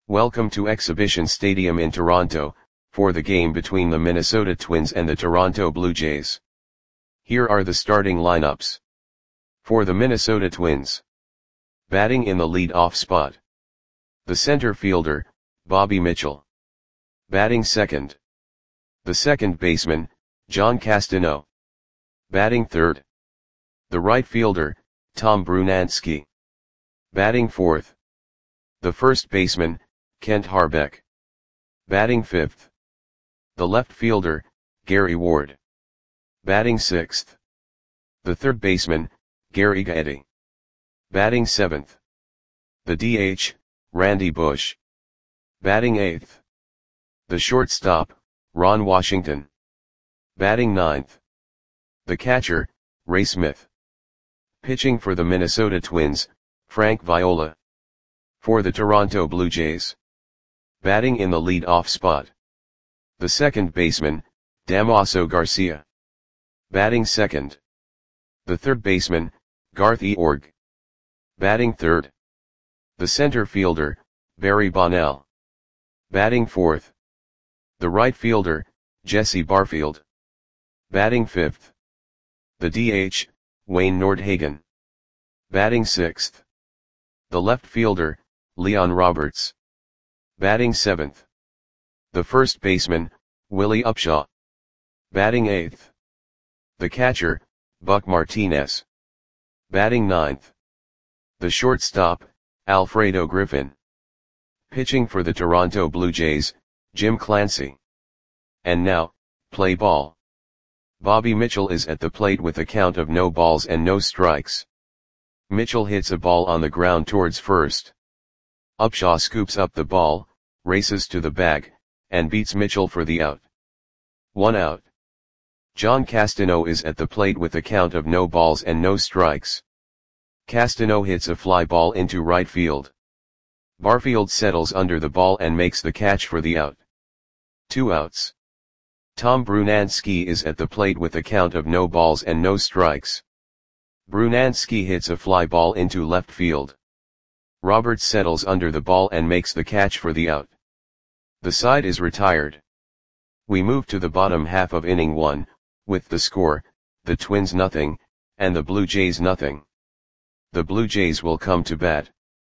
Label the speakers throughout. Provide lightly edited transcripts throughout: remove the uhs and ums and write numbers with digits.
Speaker 1: Welcome to Exhibition Stadium in Toronto, for the game between the Minnesota Twins and the Toronto Blue Jays. Here are the starting lineups. For the Minnesota Twins. Batting in the lead-off spot. The center fielder, Bobby Mitchell. Batting second. The second baseman, John Castano. Batting third. The right fielder, Tom Brunansky. Batting fourth. The first baseman, Kent Hrbek. Batting fifth. The left fielder, Gary Ward. Batting sixth. The third baseman, Gary Gaetti. Batting seventh. The DH, Randy Bush. Batting eighth. The shortstop, Ron Washington. Batting ninth. The catcher, Ray Smith. Pitching for the Minnesota Twins, Frank Viola. For the Toronto Blue Jays. Batting in the lead-off spot. The second baseman, Damaso Garcia. Batting second. The third baseman, Garth Eorg. Batting third. The center fielder, Barry Bonnell. Batting fourth. The right fielder, Jesse Barfield. Batting fifth. The DH, Wayne Nordhagen. Batting sixth. The left fielder, Leon Roberts. Batting seventh. The first baseman, Willie Upshaw. Batting eighth. The catcher, Buck Martinez. Batting ninth. The shortstop, Alfredo Griffin. Pitching for the Toronto Blue Jays, Jim Clancy. And now, play ball. Bobby Mitchell is at the plate with a count of no balls and no strikes. Mitchell hits a ball on the ground towards first. Upshaw scoops up the ball, races to the bag, and beats Mitchell for the out. 1 out. John Castano is at the plate with a count of no balls and no strikes. Castano hits a fly ball into right field. Barfield settles under the ball and makes the catch for the out. 2 outs. Tom Brunansky is at the plate with a count of no balls and no strikes. Brunansky hits a fly ball into left field. Roberts settles under the ball and makes the catch for the out. The side is retired. We move to the bottom half of inning 1, with the score, the Twins nothing, and the Blue Jays nothing. The Blue Jays will come to bat.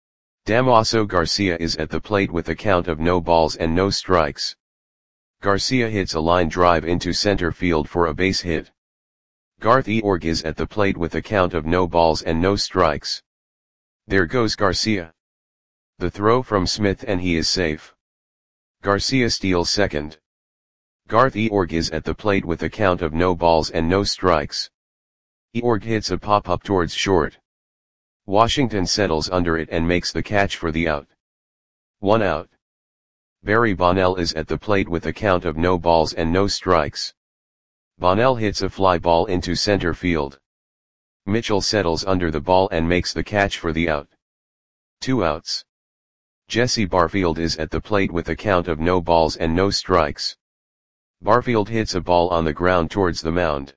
Speaker 1: Damaso Garcia is at the plate with a count of no balls and no strikes. Garcia hits a line drive into center field for a base hit. Garth Eorg is at the plate with a count of no balls and no strikes. There goes Garcia. The throw from Smith and he is safe. Garcia steals second. Garth Eorg is at the plate with a count of no balls and no strikes. Eorg hits a pop-up towards short. Washington settles under it and makes the catch for the out. 1 out. Barry Bonnell is at the plate with a count of no balls and no strikes. Bonnell hits a fly ball into center field. Mitchell settles under the ball and makes the catch for the out. 2 outs. Jesse Barfield is at the plate with a count of no balls and no strikes. Barfield hits a ball on the ground towards the mound.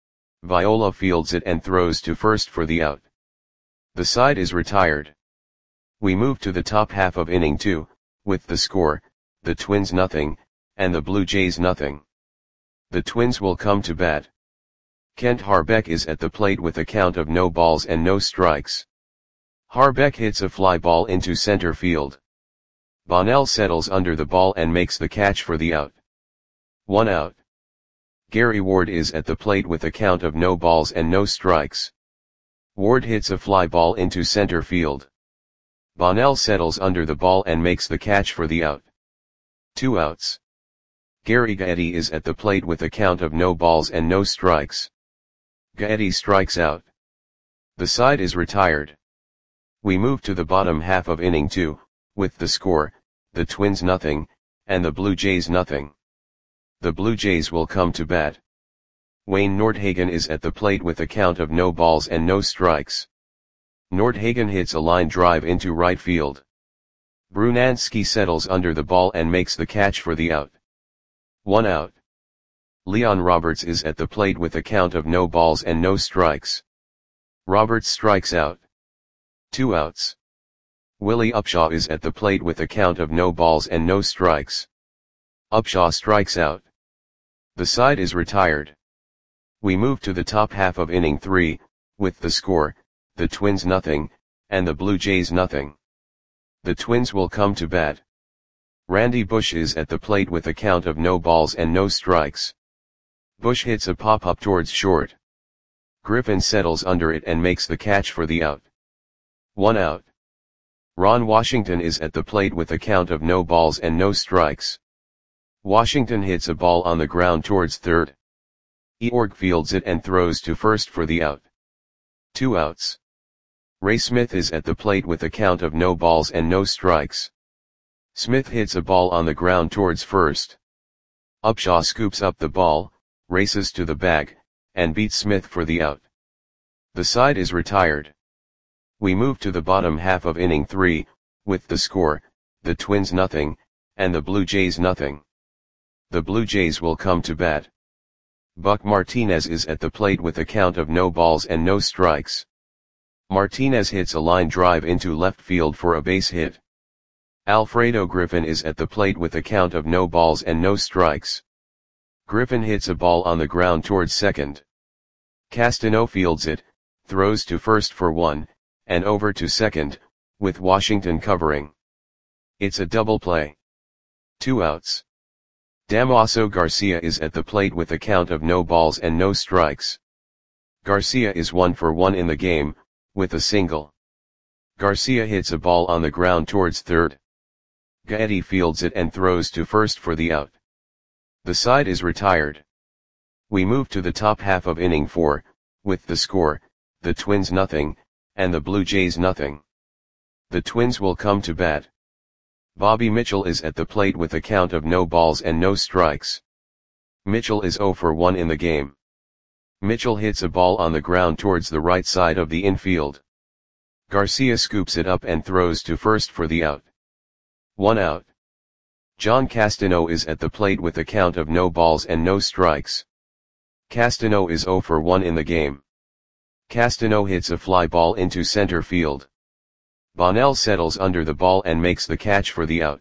Speaker 1: Viola fields it and throws to first for the out. The side is retired. We move to the top half of inning 2, with the score, the Twins nothing, and the Blue Jays nothing. The Twins will come to bat. Kent Hrbek is at the plate with a count of no balls and no strikes. Hrbek hits a fly ball into center field. Bonnell settles under the ball and makes the catch for the out. 1 out. Gary Ward is at the plate with a count of no balls and no strikes. Ward hits a fly ball into center field. Bonnell settles under the ball and makes the catch for the out. 2 outs. Gary Gaetti is at the plate with a count of no balls and no strikes. Gaetti strikes out. The side is retired. We move to the bottom half of inning 2, with the score, the Twins nothing, and the Blue Jays nothing. The Blue Jays will come to bat. Wayne Nordhagen is at the plate with a count of no balls and no strikes. Nordhagen hits a line drive into right field. Brunansky settles under the ball and makes the catch for the out. 1 out. Leon Roberts is at the plate with a count of no balls and no strikes. Roberts strikes out. 2 outs. Willie Upshaw is at the plate with a count of no balls and no strikes. Upshaw strikes out. The side is retired. We move to the top half of inning 3, with the score, the Twins nothing, and the Blue Jays nothing. The Twins will come to bat. Randy Bush is at the plate with a count of no balls and no strikes. Bush hits a pop-up towards short. Griffin settles under it and makes the catch for the out. 1 out. Ron Washington is at the plate with a count of no balls and no strikes. Washington hits a ball on the ground towards third. Eorg fields it and throws to first for the out. 2 outs. Ray Smith is at the plate with a count of no balls and no strikes. Smith hits a ball on the ground towards first. Upshaw scoops up the ball, races to the bag, and beats Smith for the out. The side is retired. We move to the bottom half of inning 3, with the score, the Twins nothing, and the Blue Jays nothing. The Blue Jays will come to bat. Buck Martinez is at the plate with a count of no balls and no strikes. Martinez hits a line drive into left field for a base hit. Alfredo Griffin is at the plate with a count of no balls and no strikes. Griffin hits a ball on the ground towards second. Castano fields it, throws to first for 1, and over to second, with Washington covering. It's a double play. 2 outs. Damaso Garcia is at the plate with a count of no balls and no strikes. Garcia is 1 for 1 in the game, with a single. Garcia hits a ball on the ground towards third. Gaetti fields it and throws to first for the out. The side is retired. We move to the top half of inning 4, with the score, the Twins nothing, and the Blue Jays nothing. The Twins will come to bat. Bobby Mitchell is at the plate with a count of no balls and no strikes. Mitchell is 0 for 1 in the game. Mitchell hits a ball on the ground towards the right side of the infield. Garcia scoops it up and throws to first for the out. 1 out. John Castano is at the plate with a count of no balls and no strikes. Castano is 0 for 1 in the game. Castano hits a fly ball into center field. Bonnell settles under the ball and makes the catch for the out.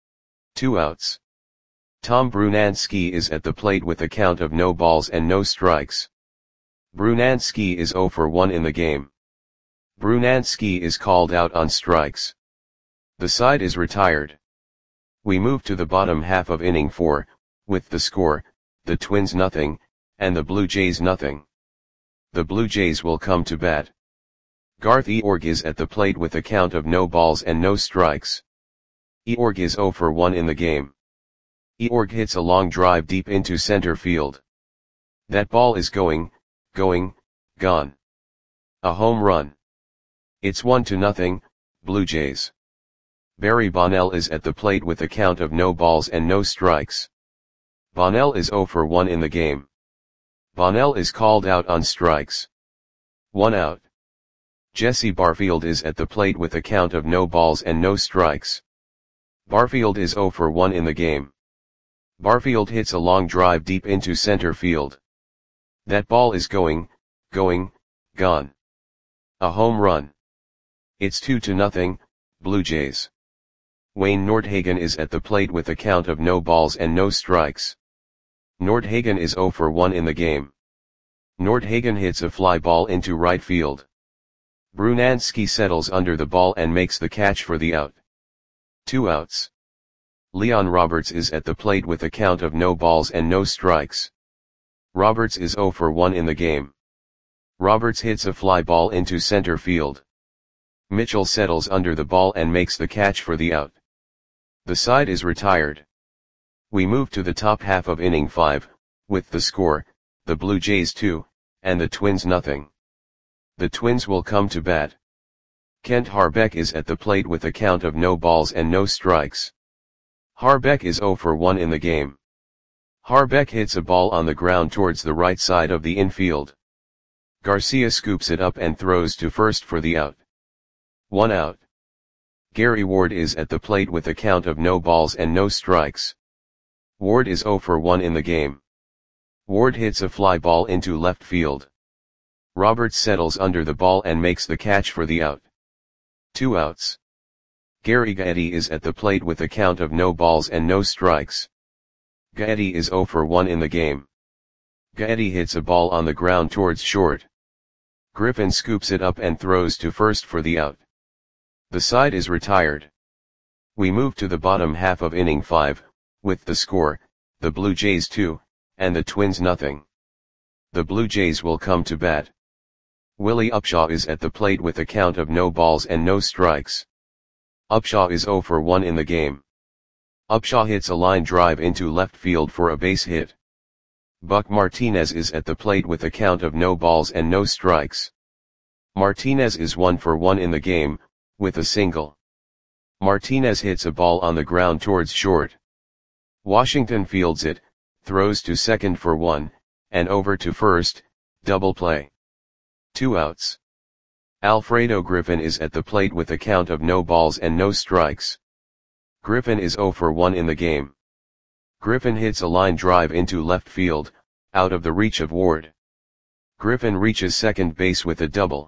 Speaker 1: 2 outs. Tom Brunansky is at the plate with a count of no balls and no strikes. Brunansky is 0 for 1 in the game. Brunansky is called out on strikes. The side is retired. We move to the bottom half of inning 4, with the score, the Twins nothing, and the Blue Jays nothing. The Blue Jays will come to bat. Garth Eorg is at the plate with a count of no balls and no strikes. Eorg is 0 for 1 in the game. Eorg hits a long drive deep into center field. That ball is gone. A home run. It's 1-0, Blue Jays. Barry Bonnell is at the plate with a count of no balls and no strikes. Bonnell is 0 for 1 in the game. Bonnell is called out on strikes. 1 out. Jesse Barfield is at the plate with a count of no balls and no strikes. Barfield is 0 for 1 in the game. Barfield hits a long drive deep into center field. That ball is gone. A home run. It's 2-0, Blue Jays. Wayne Nordhagen is at the plate with a count of no balls and no strikes. Nordhagen is 0 for 1 in the game. Nordhagen hits a fly ball into right field. Brunansky settles under the ball and makes the catch for the out. 2 outs. Leon Roberts is at the plate with a count of no balls and no strikes. Roberts is 0 for 1 in the game. Roberts hits a fly ball into center field. Mitchell settles under the ball and makes the catch for the out. The side is retired. We move to the top half of inning 5, with the score, the Blue Jays 2, and the Twins nothing. The Twins will come to bat. Kent Harbeck is at the plate with a count of no balls and no strikes. Harbeck is 0 for 1 in the game. Harbeck hits a ball on the ground towards the right side of the infield. Garcia scoops it up and throws to first for the out. 1 out. Gary Ward is at the plate with a count of no balls and no strikes. Ward is 0 for 1 in the game. Ward hits a fly ball into left field. Roberts settles under the ball and makes the catch for the out. 2 outs. Gary Gaetti is at the plate with a count of no balls and no strikes. Gaetti is 0 for 1 in the game. Gaetti hits a ball on the ground towards short. Griffin scoops it up and throws to first for the out. The side is retired. We move to the bottom half of inning 5, with the score, the Blue Jays 2, and the Twins nothing. The Blue Jays will come to bat. Willie Upshaw is at the plate with a count of no balls and no strikes. Upshaw is 0 for 1 in the game. Upshaw hits a line drive into left field for a base hit. Buck Martinez is at the plate with a count of no balls and no strikes. Martinez is 1 for 1 in the game, with a single. Martinez hits a ball on the ground towards short. Washington fields it, throws to second for 1, and over to first, double play. 2 outs. Alfredo Griffin is at the plate with a count of no balls and no strikes. Griffin is 0 for 1 in the game. Griffin hits a line drive into left field, out of the reach of Ward. Griffin reaches second base with a double.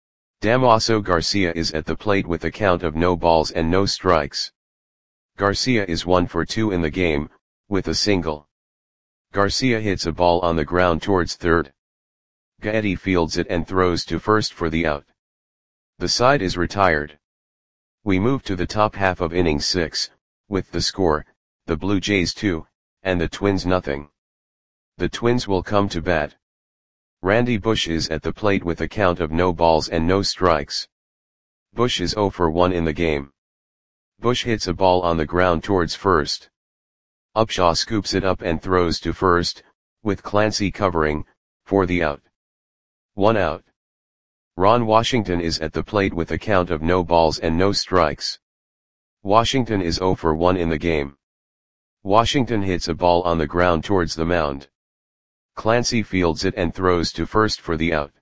Speaker 1: Damaso Garcia is at the plate with a count of no balls and no strikes. Garcia is 1 for 2 in the game, with a single. Garcia hits a ball on the ground towards third. Gaetti fields it and throws to first for the out. The side is retired. We move to the top half of inning 6, with the score, the Blue Jays 2, and the Twins nothing. The Twins will come to bat. Randy Bush is at the plate with a count of no balls and no strikes. Bush is 0 for 1 in the game. Bush hits a ball on the ground towards first. Upshaw scoops it up and throws to first, with Clancy covering, for the out. 1 out. Ron Washington is at the plate with a count of no balls and no strikes. Washington is 0 for 1 in the game. Washington hits a ball on the ground towards the mound. Clancy fields it and throws to first for the out.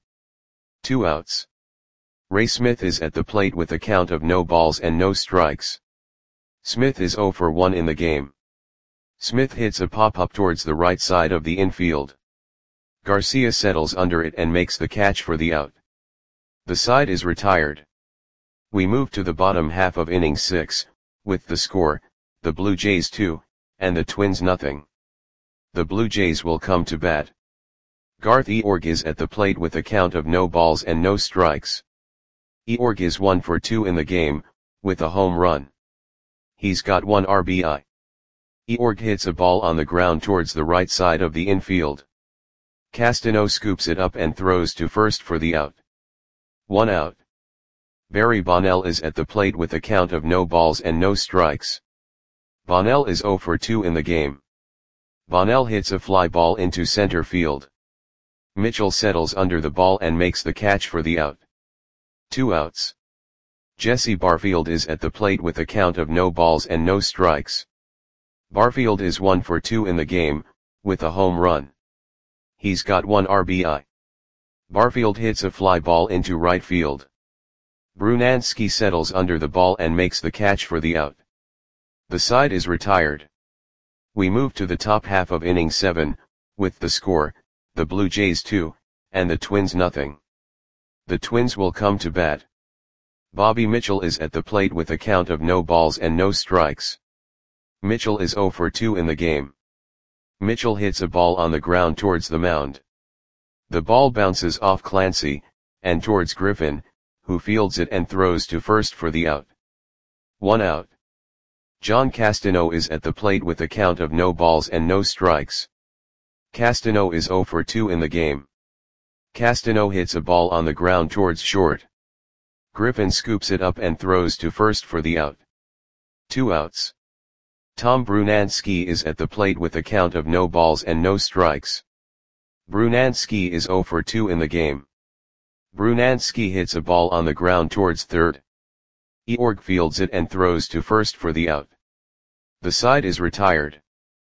Speaker 1: 2 outs. Ray Smith is at the plate with a count of no balls and no strikes. Smith is 0 for 1 in the game. Smith hits a pop-up towards the right side of the infield. Garcia settles under it and makes the catch for the out. The side is retired. We move to the bottom half of inning 6, with the score, the Blue Jays 2, and the Twins nothing. The Blue Jays will come to bat. Garth Eorg is at the plate with a count of no balls and no strikes. Eorg is 1 for 2 in the game, with a home run. He's got 1 RBI. Eorg hits a ball on the ground towards the right side of the infield. Castano scoops it up and throws to first for the out. 1 out. Barry Bonnell is at the plate with a count of no balls and no strikes. Bonnell is 0 for 2 in the game. Bonnell hits a fly ball into center field. Mitchell settles under the ball and makes the catch for the out. 2 outs. Jesse Barfield is at the plate with a count of no balls and no strikes. Barfield is 1 for 2 in the game, with a home run. He's got 1 RBI. Barfield hits a fly ball into right field. Brunansky settles under the ball and makes the catch for the out. The side is retired. We move to the top half of inning 7, with the score, the Blue Jays 2, and the Twins nothing. The Twins will come to bat. Bobby Mitchell is at the plate with a count of no balls and no strikes. Mitchell is 0 for 2 in the game. Mitchell hits a ball on the ground towards the mound. The ball bounces off Clancy, and towards Griffin, who fields it and throws to first for the out. 1 out. John Castano is at the plate with a count of no balls and no strikes. Castano is 0 for 2 in the game. Castano hits a ball on the ground towards short. Griffin scoops it up and throws to first for the out. 2 outs. Tom Brunansky is at the plate with a count of no balls and no strikes. Brunansky is 0 for 2 in the game. Brunansky hits a ball on the ground towards third. Eorg fields it and throws to first for the out. The side is retired.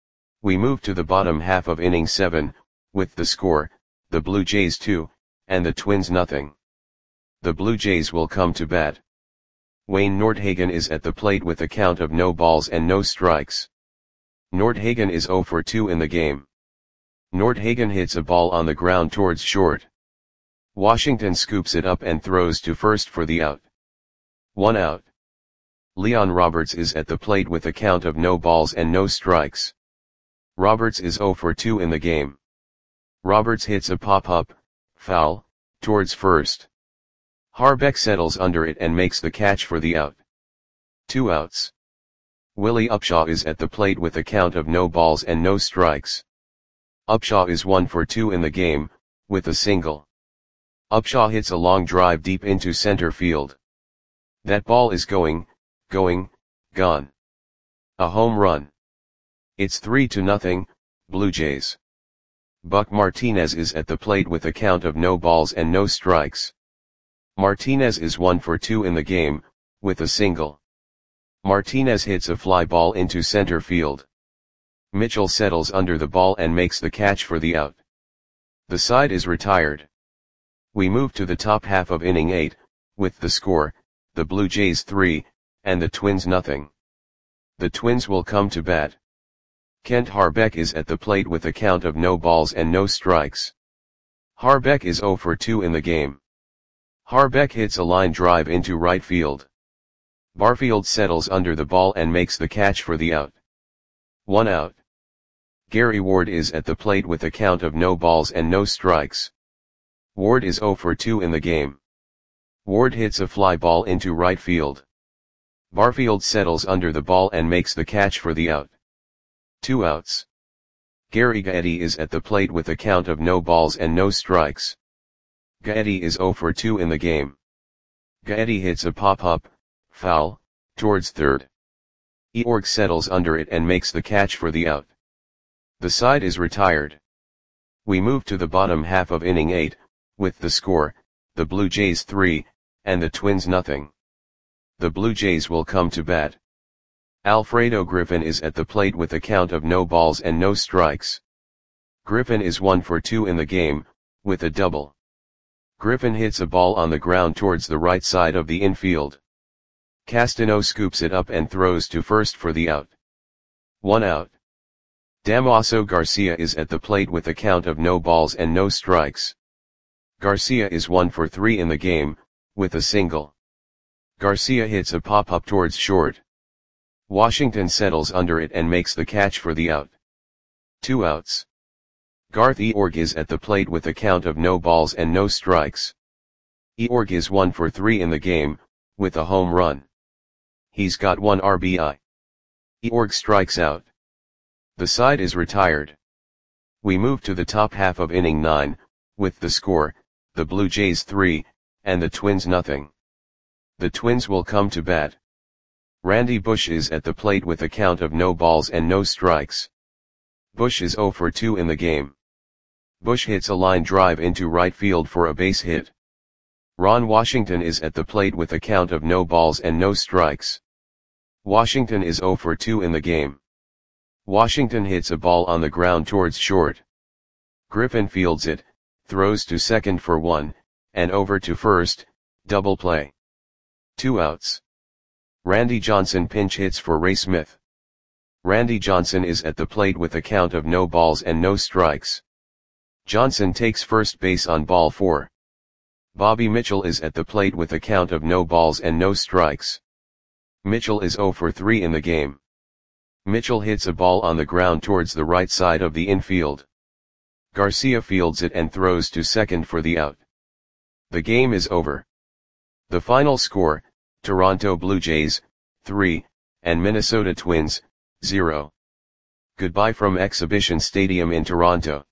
Speaker 1: We move to the bottom half of inning 7, with the score, the Blue Jays 2, and the Twins nothing. The Blue Jays will come to bat. Wayne Nordhagen is at the plate with a count of no balls and no strikes. Nordhagen is 0 for 2 in the game. Nordhagen hits a ball on the ground towards short. Washington scoops it up and throws to first for the out. 1 out. Leon Roberts is at the plate with a count of no balls and no strikes. Roberts is 0 for 2 in the game. Roberts hits a pop-up, foul, towards first. Harbeck settles under it and makes the catch for the out. 2 outs. Willie Upshaw is at the plate with a count of no balls and no strikes. Upshaw is 1 for 2 in the game, with a single. Upshaw hits a long drive deep into center field. That ball is gone. A home run. It's 3-0, Blue Jays. Buck Martinez is at the plate with a count of no balls and no strikes. Martinez is 1 for 2 in the game, with a single. Martinez hits a fly ball into center field. Mitchell settles under the ball and makes the catch for the out. The side is retired. We move to the top half of inning 8, with the score, the Blue Jays 3, and the Twins nothing. The Twins will come to bat. Kent Harbeck is at the plate with a count of no balls and no strikes. Harbeck is 0 for 2 in the game. Harbeck hits a line drive into right field. Barfield settles under the ball and makes the catch for the out. 1 out. Gary Ward is at the plate with a count of no balls and no strikes. Ward is 0 for 2 in the game. Ward hits a fly ball into right field. Barfield settles under the ball and makes the catch for the out. 2 outs. Gary Gaetti is at the plate with a count of no balls and no strikes. Gaetti is 0 for 2 in the game. Gaetti hits a pop-up, foul, towards third. Eorg settles under it and makes the catch for the out. The side is retired. We move to the bottom half of inning 8, with the score, the Blue Jays 3, and the Twins nothing. The Blue Jays will come to bat. Alfredo Griffin is at the plate with a count of no balls and no strikes. Griffin is 1 for 2 in the game, with a double. Griffin hits a ball on the ground towards the right side of the infield. Castano scoops it up and throws to first for the out. 1 out. Damaso Garcia is at the plate with a count of no balls and no strikes. Garcia is 1 for 3 in the game, with a single. Garcia hits a pop-up towards short. Washington settles under it and makes the catch for the out. 2 outs. Garth Eorg is at the plate with a count of no balls and no strikes. Eorg is 1 for 3 in the game, with a home run. He's got 1 RBI. Eorg strikes out. The side is retired. We move to the top half of inning 9, with the score, the Blue Jays 3, and the Twins nothing. The Twins will come to bat. Randy Bush is at the plate with a count of no balls and no strikes. Bush is 0 for 2 in the game. Bush hits a line drive into right field for a base hit. Ron Washington is at the plate with a count of no balls and no strikes. Washington is 0 for 2 in the game. Washington hits a ball on the ground towards short. Griffin fields it, throws to second for 1, and over to first, double play. 2 outs. Randy Johnson pinch hits for Ray Smith. Randy Johnson is at the plate with a count of no balls and no strikes. Johnson takes first base on ball 4. Bobby Mitchell is at the plate with a count of no balls and no strikes. Mitchell is 0 for 3 in the game. Mitchell hits a ball on the ground towards the right side of the infield. Garcia fields it and throws to second for the out. The game is over. The final score, Toronto Blue Jays, 3, and Minnesota Twins, 0. Goodbye from Exhibition Stadium in Toronto.